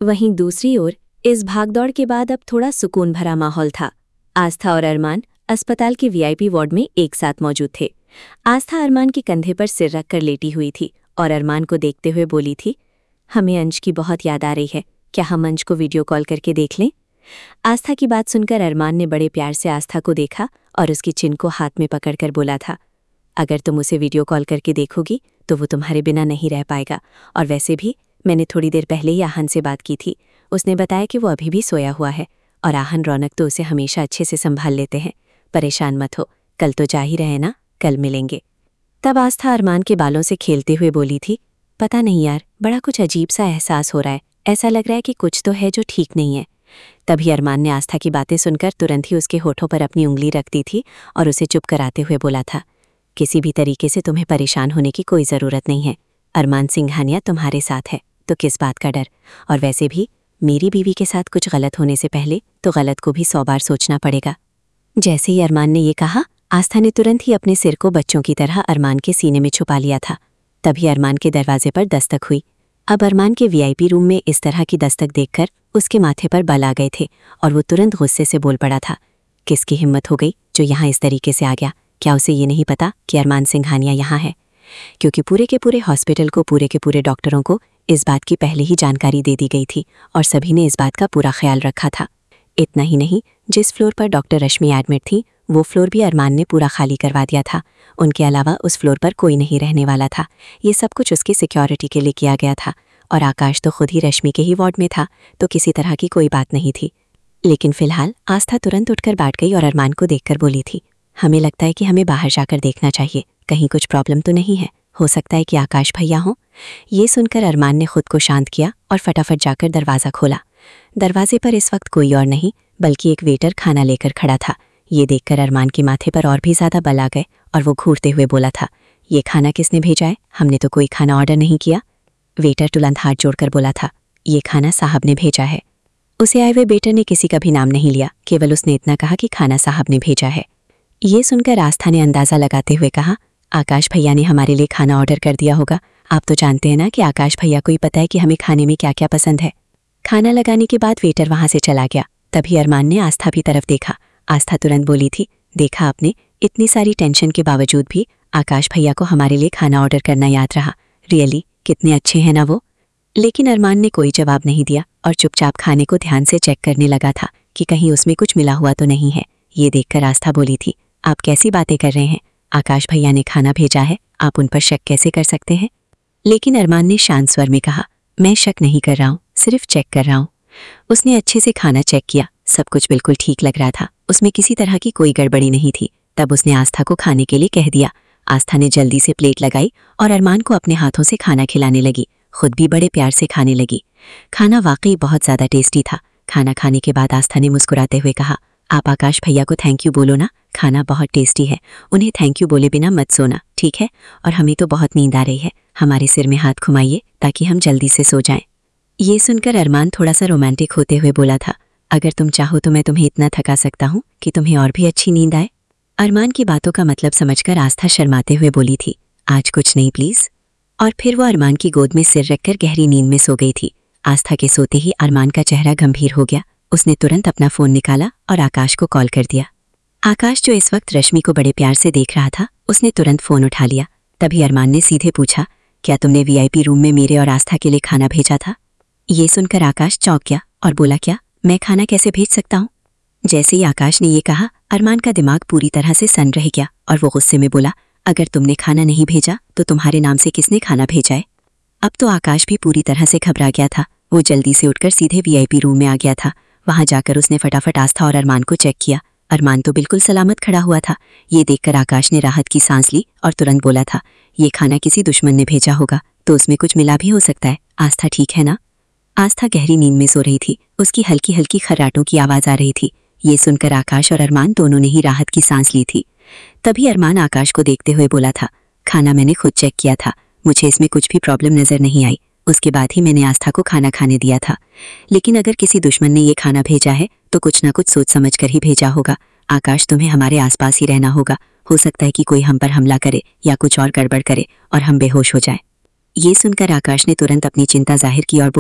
वहीं दूसरी ओर इस भागदौड़ के बाद अब थोड़ा सुकून भरा माहौल था। आस्था और अरमान अस्पताल के वीआईपी वार्ड में एक साथ मौजूद थे। आस्था अरमान के कंधे पर सिर रखकर लेटी हुई थी और अरमान को देखते हुए बोली थी, हमें अंश की बहुत याद आ रही है, क्या हम अंश को वीडियो कॉल करके देख लें? आस्था की बात सुनकर अरमान ने बड़े प्यार से आस्था को देखा और उसकी चिन को हाथ में पकड़कर बोला था, अगर तुम उसे वीडियो कॉल करके देखोगी तो वो तुम्हारे बिना नहीं रह पाएगा। और वैसे भी मैंने थोड़ी देर पहले ही आहन से बात की थी, उसने बताया कि वो अभी भी सोया हुआ है और आहन रौनक तो उसे हमेशा अच्छे से संभाल लेते हैं। परेशान मत हो, कल तो जा ही रहे ना, कल मिलेंगे। तब आस्था अरमान के बालों से खेलते हुए बोली थी, पता नहीं यार, बड़ा कुछ अजीब सा एहसास हो रहा है, ऐसा लग रहा है कि कुछ तो है जो ठीक नहीं है। तभी अरमान ने आस्था की बातें सुनकर तुरंत ही उसके होठों पर अपनी उंगली रख दी थी और उसे चुप कराते हुए बोला था, किसी भी तरीके से तुम्हें परेशान होने की कोई ज़रूरत नहीं है। अरमान सिंघानिया तुम्हारे साथ है तो किस बात का डर। और वैसे भी मेरी बीवी के साथ कुछ गलत होने से पहले तो गलत को भी 100 बार सोचना पड़ेगा। जैसे ही अरमान ने ये कहा, आस्था ने तुरंत ही अपने सिर को बच्चों की तरह अरमान के सीने में छुपा लिया था। तभी अरमान के दरवाजे पर दस्तक हुई। अब अरमान के वीआईपी रूम में इस तरह की दस्तक देखकर उसके माथे पर बल आ गए थे और वो तुरंत गुस्से से बोल पड़ा था, किसकी हिम्मत हो गई जो यहाँ इस तरीके से आ गया? क्या उसे ये नहीं पता कि अरमान सिंघानिया यहाँ है? क्योंकि पूरे के पूरे हॉस्पिटल को, पूरे के पूरे डॉक्टरों को इस बात की पहले ही जानकारी दे दी गई थी और सभी ने इस बात का पूरा ख्याल रखा था। इतना ही नहीं, जिस फ्लोर पर डॉक्टर रश्मि एडमिट थी वो फ्लोर भी अरमान ने पूरा खाली करवा दिया था। उनके अलावा उस फ्लोर पर कोई नहीं रहने वाला था। ये सब कुछ उसकी सिक्योरिटी के लिए किया गया था और आकाश तो खुद ही रश्मि के ही वार्ड में था, तो किसी तरह की कोई बात नहीं थी। लेकिन फिलहाल आस्था तुरंत उठकर बैठ गई और अरमान को देखकर बोली थी, हमें लगता है कि हमें बाहर जाकर देखना चाहिए, कहीं कुछ प्रॉब्लम तो नहीं है, हो सकता है कि आकाश भैया हों। ये सुनकर अरमान ने खुद को शांत किया और फटाफट जाकर दरवाज़ा खोला। दरवाजे पर इस वक्त कोई और नहीं बल्कि एक वेटर खाना लेकर खड़ा था। ये देखकर अरमान के माथे पर और भी ज़्यादा बल आ गए और वो घूरते हुए बोला था, ये खाना किसने भेजा है? हमने तो कोई खाना ऑर्डर नहीं किया। वेटर तुरंत हाथ जोड़कर बोला था, ये खाना साहब ने भेजा है। उसे आए हुए वेटर ने किसी का भी नाम नहीं लिया, केवल उसने इतना कहा कि खाना साहब ने भेजा है। ये सुनकर आस्था ने अंदाज़ा लगाते हुए कहा, आकाश भैया ने हमारे लिए खाना ऑर्डर कर दिया होगा। आप तो जानते हैं ना कि आकाश भैया को ही पता है कि हमें खाने में क्या क्या पसंद है। खाना लगाने के बाद वेटर वहाँ से चला गया। तभी अरमान ने आस्था की तरफ देखा। आस्था तुरंत बोली थी, देखा आपने, इतनी सारी टेंशन के बावजूद भी आकाश भैया को हमारे लिए खाना ऑर्डर करना याद रहा। रियली कितने अच्छे हैं ना वो। लेकिन अरमान ने कोई जवाब नहीं दिया और चुपचाप खाने को ध्यान से चेक करने लगा था कि कहीं उसमें कुछ मिला हुआ तो नहीं है। ये देखकर आस्था बोली थी, आप कैसी बातें कर रहे हैं? आकाश भैया ने खाना भेजा है, आप उन पर शक कैसे कर सकते हैं? लेकिन अरमान ने शांत स्वर में कहा, मैं शक नहीं कर रहा हूँ, सिर्फ चेक कर रहा हूँ। उसने अच्छे से खाना चेक किया, सब कुछ बिल्कुल ठीक लग रहा था, उसमें किसी तरह की कोई गड़बड़ी नहीं थी। तब उसने आस्था को खाने के लिए कह दिया। आस्था ने जल्दी से प्लेट लगाई और अरमान को अपने हाथों से खाना खिलाने लगी। खुद भी बड़े प्यार से खाने लगी। खाना वाकई बहुत ज़्यादा टेस्टी था। खाना खाने के बाद आस्था ने मुस्कुराते हुए कहा, आप आकाश भैया को थैंक यू बोलो ना, खाना बहुत टेस्टी है, उन्हें थैंक यू बोले बिना मत सोना, ठीक है? और हमें तो बहुत नींद आ रही है, हमारे सिर में हाथ घुमाइए ताकि हम जल्दी से सो जाएं। ये सुनकर अरमान थोड़ा सा रोमांटिक होते हुए बोला था, अगर तुम चाहो तो मैं तुम्हें इतना थका सकता हूँ कि तुम्हें और भी अच्छी नींद आए। अरमान की बातों का मतलब समझकर आस्था शर्माते हुए बोली थी, आज कुछ नहीं प्लीज़। और फिर वो अरमान की गोद में सिर रखकर गहरी नींद में सो गई थी। आस्था के सोते ही अरमान का चेहरा गंभीर हो गया। उसने तुरंत अपना फ़ोन निकाला और आकाश को कॉल कर दिया। आकाश जो इस वक्त रश्मि को बड़े प्यार से देख रहा था, उसने तुरंत फ़ोन उठा लिया। तभी अरमान ने सीधे पूछा, क्या तुमने वीआईपी रूम में मेरे और आस्था के लिए खाना भेजा था? ये सुनकर आकाश चौंक गया और बोला, क्या मैं खाना कैसे भेज सकता हूँ? जैसे ही आकाश ने ये कहा, अरमान का दिमाग पूरी तरह से सन्न रह गया और वो गुस्से में बोला, अगर तुमने खाना नहीं भेजा तो तुम्हारे नाम से किसने खाना भेजा है? अब तो आकाश भी पूरी तरह से घबरा गया था। वो जल्दी से उठकर सीधे वीआईपी रूम में आ गया था। वहां जाकर उसने फटाफट आस्था और अरमान को चेक किया। अरमान तो बिल्कुल सलामत खड़ा हुआ था। ये देखकर आकाश ने राहत की सांस ली और तुरंत बोला था, ये खाना किसी दुश्मन ने भेजा होगा, तो उसमें कुछ मिला भी हो सकता है। आस्था ठीक है ना? आस्था गहरी नींद में सो रही थी। उसकी हल्की हल्की खर्राटों की आवाज़ आ रही थी। ये सुनकर आकाश और अरमान दोनों ने ही राहत की सांस ली थी। तभी अरमान आकाश को देखते हुए बोला था, खाना मैंने खुद चेक किया था, मुझे इसमें कुछ भी प्रॉब्लम नज़र नहीं आई। उसके बाद ही मैंने आस्था को खाना खाने दिया था। लेकिन अगर किसी दुश्मन ने ये खाना भेजा है तो कुछ ना कुछ सोच समझ कर ही भेजा होगा। आकाश, तुम्हें हमारे आसपास ही रहना होगा। हो सकता है कि कोई हम पर हमला करे या कुछ और गड़बड़ करे और हम बेहोश हो जाएं। ये सुनकर आकाश ने तुरंत अपनी चिंता जाहिर की और बोला,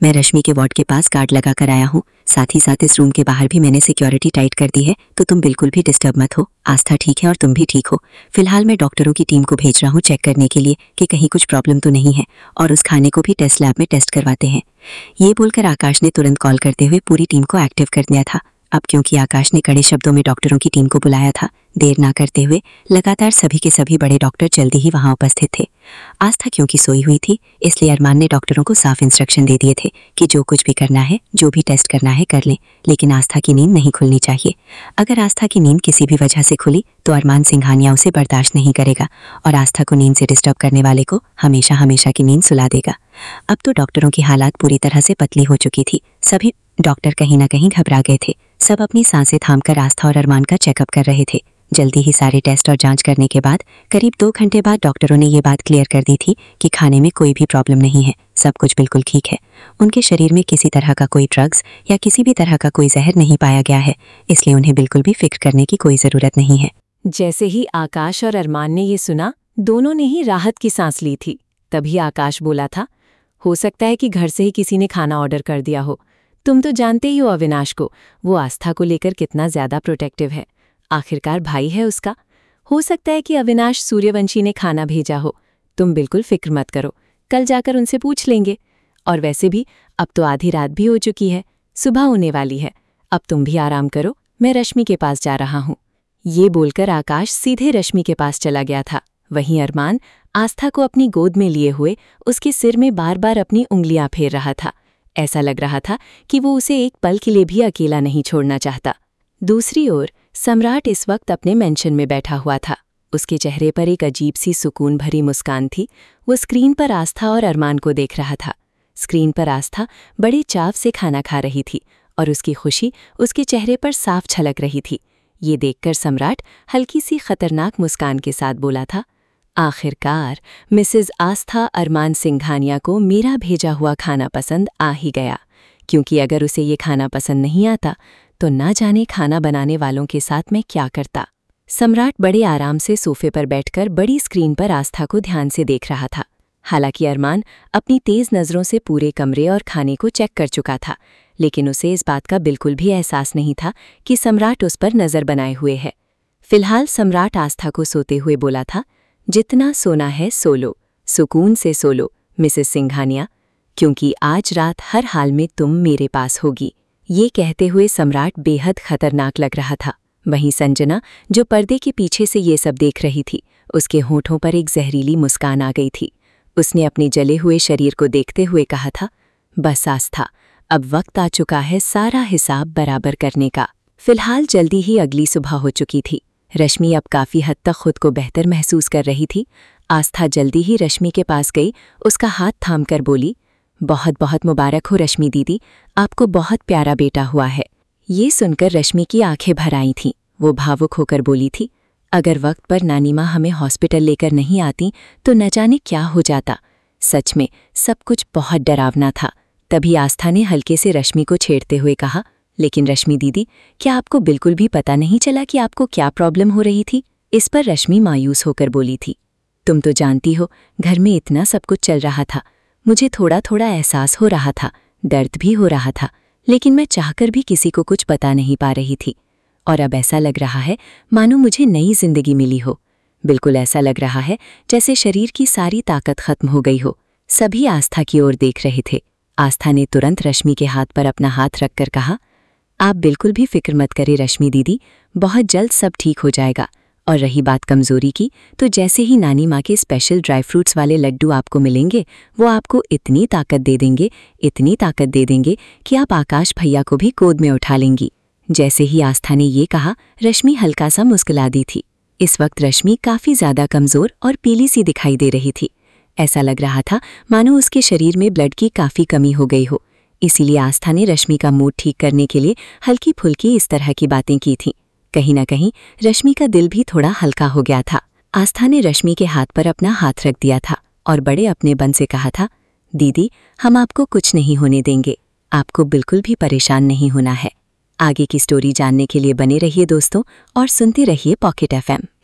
मैं रश्मि के वार्ड के पास गार्ड लगा कर आया हूँ। साथ ही साथ इस रूम के बाहर भी मैंने सिक्योरिटी टाइट कर दी है, तो तुम बिल्कुल भी डिस्टर्ब मत हो। आस्था ठीक है और तुम भी ठीक हो। फिलहाल मैं डॉक्टरों की टीम को भेज रहा हूँ चेक करने के लिए कि कहीं कुछ प्रॉब्लम तो नहीं है, और उस खाने को भी टेस्ट लैब में टेस्ट करवाते हैं। ये बोलकर आकाश ने तुरंत कॉल करते हुए पूरी टीम को एक्टिव कर दिया था। अब क्योंकि आकाश ने कड़े शब्दों में डॉक्टरों की टीम को बुलाया था, देर ना करते हुए लगातार सभी के सभी बड़े डॉक्टर जल्दी ही वहां उपस्थित थे। आस्था क्योंकि सोई हुई थी, इसलिए अरमान ने डॉक्टरों को साफ इंस्ट्रक्शन दे दिए थे कि जो कुछ भी करना है, जो भी टेस्ट करना है कर लें, लेकिन आस्था की नींद नहीं खुलनी चाहिए। अगर आस्था की नींद किसी भी वजह से खुली तो अरमान सिंघानिया उसे बर्दाश्त नहीं करेगा और आस्था को नींद से डिस्टर्ब करने वाले को हमेशा हमेशा की नींद सुला देगा। अब तो डॉक्टरों की हालात पूरी तरह से पतली हो चुकी थी। सभी डॉक्टर कहीं ना कहीं घबरा गए थे। सब अपनी सांसें थामकर आस्था और अरमान का चेकअप कर रहे थे। जल्दी ही सारे टेस्ट और जांच करने के बाद करीब 2 घंटे बाद डॉक्टरों ने ये बात क्लियर कर दी थी कि खाने में कोई भी प्रॉब्लम नहीं है, सब कुछ बिल्कुल ठीक है। उनके शरीर में किसी तरह का कोई ड्रग्स या किसी भी तरह का कोई जहर नहीं पाया गया है, इसलिए उन्हें बिल्कुल भी फिक्र करने की कोई ज़रूरत नहीं है। जैसे ही आकाश और अरमान ने ये सुना, दोनों ने ही राहत की सांस ली थी। तभी आकाश बोला था, हो सकता है कि घर से ही किसी ने खाना ऑर्डर कर दिया हो। तुम तो जानते ही हो अविनाश को, वो आस्था को लेकर कितना ज्यादा प्रोटेक्टिव है। आखिरकार भाई है उसका। हो सकता है कि अविनाश सूर्यवंशी ने खाना भेजा हो। तुम बिल्कुल फिक्र मत करो, कल जाकर उनसे पूछ लेंगे। और वैसे भी अब तो आधी रात भी हो चुकी है, सुबह होने वाली है। अब तुम भी आराम करो, मैं रश्मि के पास जा रहा हूँ। ये बोलकर आकाश सीधे रश्मि के पास चला गया था। वहीं अरमान आस्था को अपनी गोद में लिए हुए उसके सिर में बार बार अपनी उंगलियां फेर रहा था। ऐसा लग रहा था कि वो उसे एक पल के लिए भी अकेला नहीं छोड़ना चाहता। दूसरी ओर सम्राट इस वक्त अपने मेंशन में बैठा हुआ था। उसके चेहरे पर एक अजीब सी सुकून भरी मुस्कान थी। वो स्क्रीन पर आस्था और अरमान को देख रहा था। स्क्रीन पर आस्था बड़े चाव से खाना खा रही थी और उसकी खुशी उसके चेहरे पर साफ झलक रही थी। ये देखकर सम्राट हल्की सी खतरनाक मुस्कान के साथ बोला था, आखिरकार मिसेज आस्था अरमान सिंघानिया को मेरा भेजा हुआ खाना पसंद आ ही गया, क्योंकि अगर उसे ये खाना पसंद नहीं आता तो ना जाने खाना बनाने वालों के साथ मैं क्या करता। सम्राट बड़े आराम से सोफे पर बैठकर बड़ी स्क्रीन पर आस्था को ध्यान से देख रहा था। हालांकि अरमान अपनी तेज नज़रों से पूरे कमरे और खाने को चेक कर चुका था, लेकिन उसे इस बात का बिल्कुल भी एहसास नहीं था कि सम्राट उस पर नज़र बनाए हुए है। फिलहाल सम्राट आस्था को सोते हुए बोला था, जितना सोना है सो लो, सुकून से सो लो मिसेस सिंघानिया, क्योंकि आज रात हर हाल में तुम मेरे पास होगी। ये कहते हुए सम्राट बेहद खतरनाक लग रहा था। वहीं संजना, जो पर्दे के पीछे से ये सब देख रही थी, उसके होठों पर एक जहरीली मुस्कान आ गई थी। उसने अपने जले हुए शरीर को देखते हुए कहा था, बस आस्था, अब वक्त आ चुका है सारा हिसाब बराबर करने का। फिलहाल जल्दी ही अगली सुबह हो चुकी थी। रश्मि अब काफ़ी हद तक खुद को बेहतर महसूस कर रही थी। आस्था जल्दी ही रश्मि के पास गई, उसका हाथ थामकर बोली, बहुत बहुत मुबारक हो रश्मि दीदी, आपको बहुत प्यारा बेटा हुआ है। ये सुनकर रश्मि की आंखें भर आई थीं। वो भावुक होकर बोली थी, अगर वक्त पर नानी माँ हमें हॉस्पिटल लेकर नहीं आती तो न जाने क्या हो जाता। सच में सब कुछ बहुत डरावना था। तभी आस्था ने हल्के से रश्मि को छेड़ते हुए कहा, लेकिन रश्मि दीदी, क्या आपको बिल्कुल भी पता नहीं चला कि आपको क्या प्रॉब्लम हो रही थी? इस पर रश्मि मायूस होकर बोली थी, तुम तो जानती हो घर में इतना सब कुछ चल रहा था, मुझे थोड़ा थोड़ा एहसास हो रहा था, दर्द भी हो रहा था, लेकिन मैं चाहकर भी किसी को कुछ बता नहीं पा रही थी। और अब ऐसा लग रहा है मानो मुझे नई जिंदगी मिली हो। बिल्कुल ऐसा लग रहा है जैसे शरीर की सारी ताकत खत्म हो गई हो। सभी आस्था की ओर देख रहे थे। आस्था ने तुरंत रश्मि के हाथ पर अपना हाथ रखकर कहा, आप बिल्कुल भी फिक्र मत करें रश्मि दीदी, बहुत जल्द सब ठीक हो जाएगा। और रही बात कमज़ोरी की, तो जैसे ही नानी माँ के स्पेशल ड्राई फ्रूट्स वाले लड्डू आपको मिलेंगे, वो आपको इतनी ताकत दे देंगे, इतनी ताकत दे देंगे कि आप आकाश भैया को भी गोद में उठा लेंगी। जैसे ही आस्था ने ये कहा, रश्मि हल्का सा मुस्कुरा दी थी। इस वक्त रश्मि काफ़ी ज़्यादा कमज़ोर और पीली सी दिखाई दे रही थी। ऐसा लग रहा था मानो उसके शरीर में ब्लड की काफ़ी कमी हो गई हो। इसीलिए आस्था ने रश्मि का मूड ठीक करने के लिए हल्की फुल्की इस तरह की बातें की थीं। कहीं ना कहीं रश्मि का दिल भी थोड़ा हल्का हो गया था। आस्था ने रश्मि के हाथ पर अपना हाथ रख दिया था और बड़े अपनेपन से कहा था, दीदी, हम आपको कुछ नहीं होने देंगे, आपको बिल्कुल भी परेशान नहीं होना है। आगे की स्टोरी जानने के लिए बने रहिए दोस्तों और सुनते रहिए पॉकेट FM।